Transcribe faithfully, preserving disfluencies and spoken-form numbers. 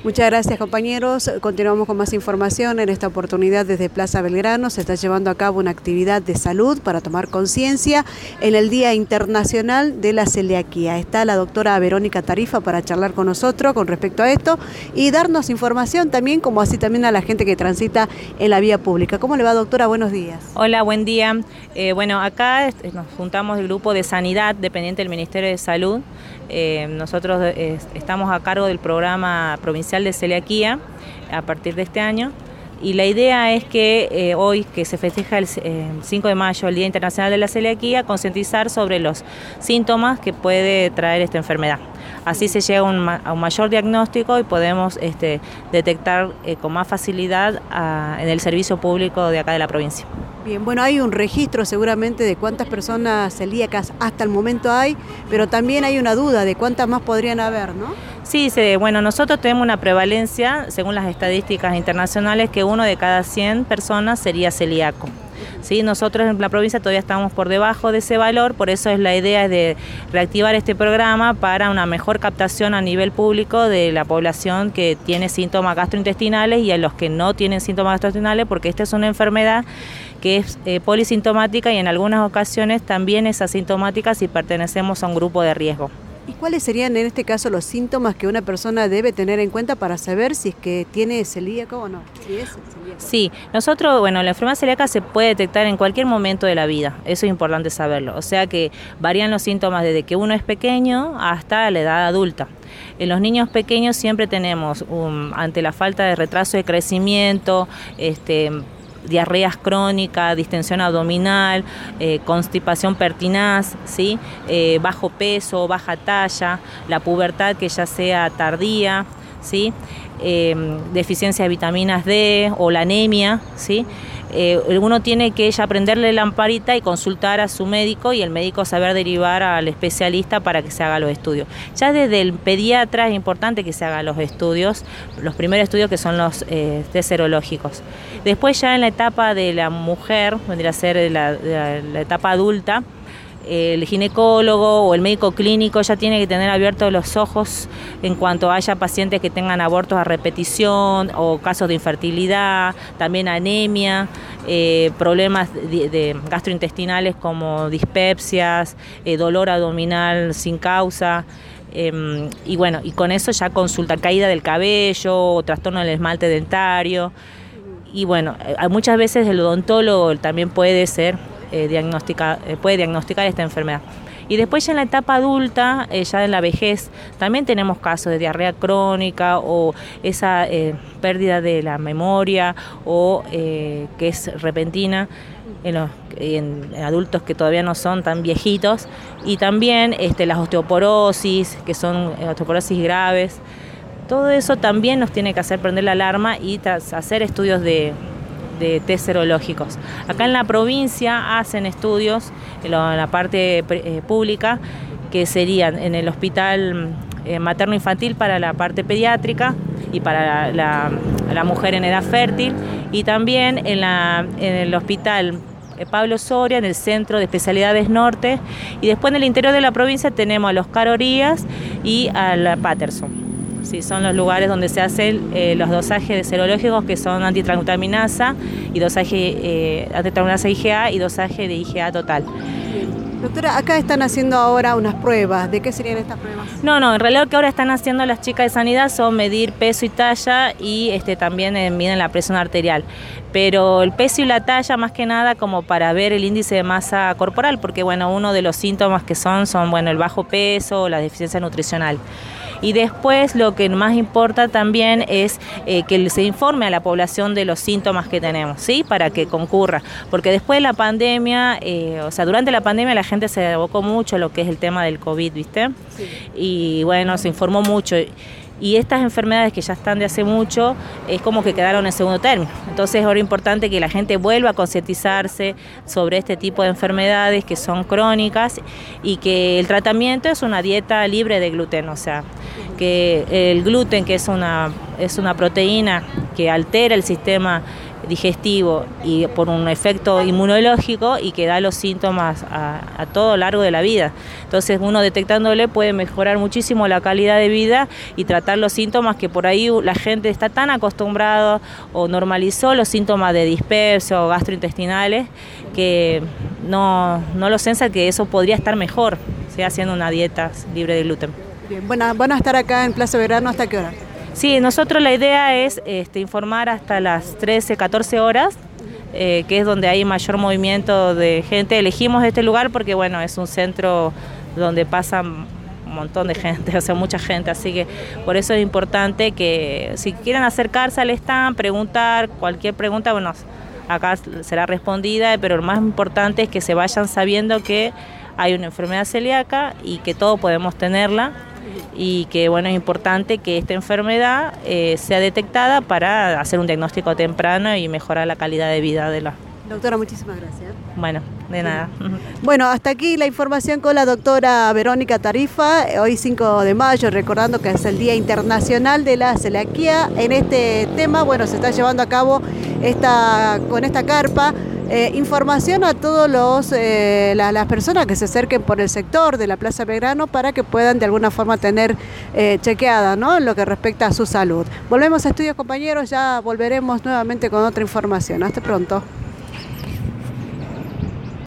Muchas gracias, compañeros. Continuamos con más información. En esta oportunidad desde Plaza Belgrano se está llevando a cabo una actividad de salud para tomar conciencia en el Día Internacional de la Celiaquía. Está la doctora Verónica Tarifa para charlar con nosotros con respecto a esto y darnos información también, como así también a la gente que transita en la vía pública. ¿Cómo le va, doctora? Buenos días. Hola, buen día. Eh, bueno, acá nos juntamos el grupo de Sanidad, dependiente del Ministerio de Salud. Eh, nosotros eh, estamos a cargo del programa provincial de celiaquía a partir de este año y la idea es que eh, hoy que se festeja el eh, cinco de mayo, el Día Internacional de la Celiaquía, concientizar sobre los síntomas que puede traer esta enfermedad. Así se llega a un, a un mayor diagnóstico y podemos este, detectar eh, con más facilidad a, en el servicio público de acá de la provincia. Bien, bueno, hay un registro seguramente de cuántas personas celíacas hasta el momento hay, pero también hay una duda de cuántas más podrían haber, ¿no? Sí, se, bueno, nosotros tenemos una prevalencia, según las estadísticas internacionales, que uno de cada cien personas sería celíaco. Sí, nosotros en la provincia todavía estamos por debajo de ese valor, por eso es la idea de reactivar este programa para una mejor captación a nivel público de la población que tiene síntomas gastrointestinales y a los que no tienen síntomas gastrointestinales, porque esta es una enfermedad que es eh, polisintomática y en algunas ocasiones también es asintomática si pertenecemos a un grupo de riesgo. ¿Y cuáles serían en este caso los síntomas que una persona debe tener en cuenta para saber si es que tiene celíaco o no? Si es celíaco. Sí, nosotros, bueno, la enfermedad celíaca se puede detectar en cualquier momento de la vida, eso es importante saberlo, o sea que varían los síntomas desde que uno es pequeño hasta la edad adulta. En los niños pequeños siempre tenemos, um, ante la falta de retraso de crecimiento, este, diarreas crónicas, distensión abdominal, eh, constipación pertinaz, ¿sí? eh, bajo peso, baja talla, la pubertad que ya sea tardía, ¿sí? eh, deficiencia de vitaminas D o la anemia, ¿sí? Eh, uno tiene que ya prenderle la lamparita y consultar a su médico y el médico saber derivar al especialista para que se haga los estudios. Ya desde el pediatra es importante que se hagan los estudios, los primeros estudios que son los eh, test serológicos. Después ya en la etapa de la mujer, vendría a ser la, la, la etapa adulta, el ginecólogo o el médico clínico ya tiene que tener abiertos los ojos en cuanto haya pacientes que tengan abortos a repetición o casos de infertilidad, también anemia, eh, problemas de, de gastrointestinales como dispepsias, eh, dolor abdominal sin causa. Eh, y bueno, y con eso ya consulta caída del cabello, trastorno del esmalte dentario. Y bueno, muchas veces el odontólogo también puede ser Eh, diagnostica, eh, puede diagnosticar esta enfermedad. Y después ya en la etapa adulta, eh, ya en la vejez, también tenemos casos de diarrea crónica o esa eh, pérdida de la memoria o eh, que es repentina en, los, en, en adultos que todavía no son tan viejitos. Y también este, las osteoporosis, que son eh, osteoporosis graves. Todo eso también nos tiene que hacer prender la alarma y tras hacer estudios de de test serológicos. Acá en la provincia hacen estudios en la parte eh, pública que serían en el hospital eh, materno-infantil para la parte pediátrica y para la, la, la mujer en edad fértil y también en, la, en el hospital Pablo Soria, en el Centro de Especialidades Norte y después en el interior de la provincia tenemos a los Carorías y a la Patterson. Sí, son los lugares donde se hacen eh, los dosajes de serológicos que son antitransaminasa y dosaje eh, antitransaminasa I G A y dosaje de I G A total. Doctora, acá están haciendo ahora unas pruebas. ¿De qué serían estas pruebas? No, no, en realidad lo que ahora están haciendo las chicas de sanidad son medir peso y talla y este también eh, miden la presión arterial. Pero el peso y la talla más que nada como para ver el índice de masa corporal, porque bueno, uno de los síntomas que son son bueno, el bajo peso, la deficiencia nutricional. Y después lo que más importa también es eh, que se informe a la población de los síntomas que tenemos, ¿sí? Para que concurra, porque después de la pandemia, eh, o sea, durante la pandemia la gente se abocó mucho a lo que es el tema del COVID, ¿viste? Sí. Y bueno, se informó mucho. Y estas enfermedades que ya están de hace mucho es como que quedaron en segundo término. Entonces es ahora importante que la gente vuelva a concientizarse sobre este tipo de enfermedades que son crónicas y que el tratamiento es una dieta libre de gluten, o sea, que el gluten, que es una, es una proteína que altera el sistema digestivo y por un efecto inmunológico y que da los síntomas a, a todo lo largo de la vida. Entonces uno detectándole puede mejorar muchísimo la calidad de vida y tratar los síntomas que por ahí la gente está tan acostumbrada o normalizó los síntomas de dispepsia o gastrointestinales que no, no lo sensa que eso podría estar mejor, ¿sí? Haciendo una dieta libre de gluten. Bien, bueno, ¿van a estar acá en Plaza Belgrano hasta qué hora? Sí, nosotros la idea es este, informar hasta las trece, catorce horas, eh, que es donde hay mayor movimiento de gente. Elegimos este lugar porque bueno, es un centro donde pasan un montón de gente, o sea, mucha gente, así que por eso es importante que si quieren acercarse al stand, preguntar, cualquier pregunta, bueno, acá será respondida, pero lo más importante es que se vayan sabiendo que hay una enfermedad celíaca y que todos podemos tenerla. Y que bueno, es importante que esta enfermedad eh, sea detectada para hacer un diagnóstico temprano y mejorar la calidad de vida de la... Doctora, muchísimas gracias. Bueno, de nada. Bueno, hasta aquí la información con la doctora Verónica Tarifa, hoy cinco de mayo, recordando que es el Día Internacional de la Celiaquía. En este tema, bueno, se está llevando a cabo esta, con esta carpa, Eh, información a todos los eh, la, las personas que se acerquen por el sector de la Plaza Belgrano para que puedan de alguna forma tener eh, chequeada, ¿no?, lo que respecta a su salud. Volvemos a estudios, compañeros, ya volveremos nuevamente con otra información. Hasta pronto.